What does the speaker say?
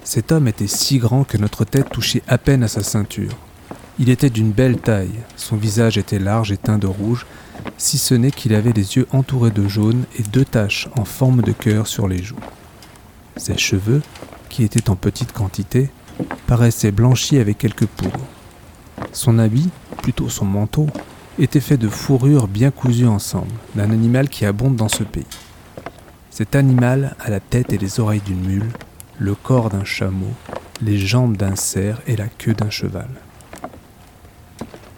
Cet homme était si grand que notre tête touchait à peine à sa ceinture. Il était d'une belle taille, son visage était large et teint de rouge, si ce n'est qu'il avait les yeux entourés de jaune et 2 taches en forme de cœur sur les joues. Ses cheveux, qui étaient en petite quantité, paraissaient blanchis avec quelques poudres. Son habit, plutôt son manteau, était fait de fourrures bien cousues ensemble, d'un animal qui abonde dans ce pays. Cet animal a la tête et les oreilles d'une mule, le corps d'un chameau, les jambes d'un cerf et la queue d'un cheval.